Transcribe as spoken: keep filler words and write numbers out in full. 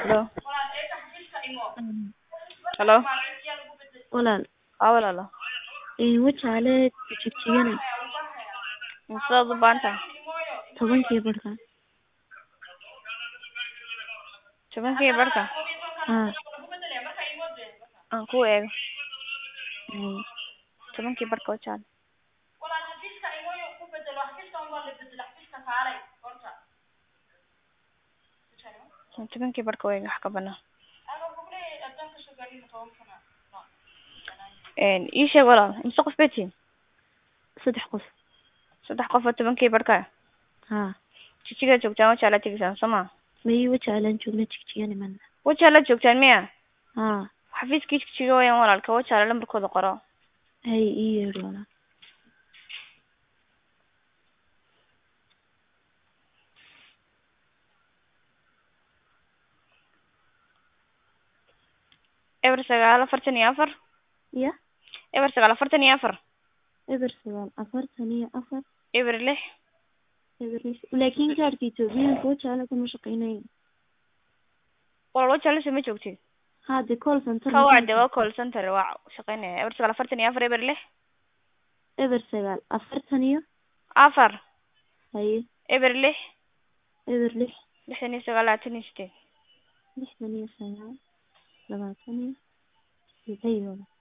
Hello. Mm. Hello. Walaal Haa walaalo. ee wajaale jigjigana Misaad u baahan tahay? tobankii barka Tobankii barka. haa Aan ku eego. ee Tobankii barka wajaale. Tobankii barka way wax ka banaa. Een ii sheeg walaal, imisa qof baad tihiin? saddex qof Saddex qof oo tobankii barka. haa Jijjiga joogtaan wajaale tegisaan soo ma? may wajaalaan joogna jigjigana mana Wajaale joogtaan miya? haa Xafiiskii jijjiga weeyaan walaalka wajaale lambarkooda qoro. hay ii yeedh walaal Eber sagaal afartan iyo afar. ya Eber sagaal afartan iyo afar. eber sagaal afartan iyo afar Eber lix. eber lix laakiin kaarka Itoobiyaanka wajaale kuma shaqeynayo Walaal wajaale sama joogtid. haa de call center Ka wacdi waa call center waa shaqeynaya. Eber sagaal afartan iyo afar eber lix. eber sagaal afartan iyo Afar. haye Eber lix. eber lix lixdan iyo sagaal labaatan iyo sideed. lixdan iyo sagaal labaatan iyo sideed walaal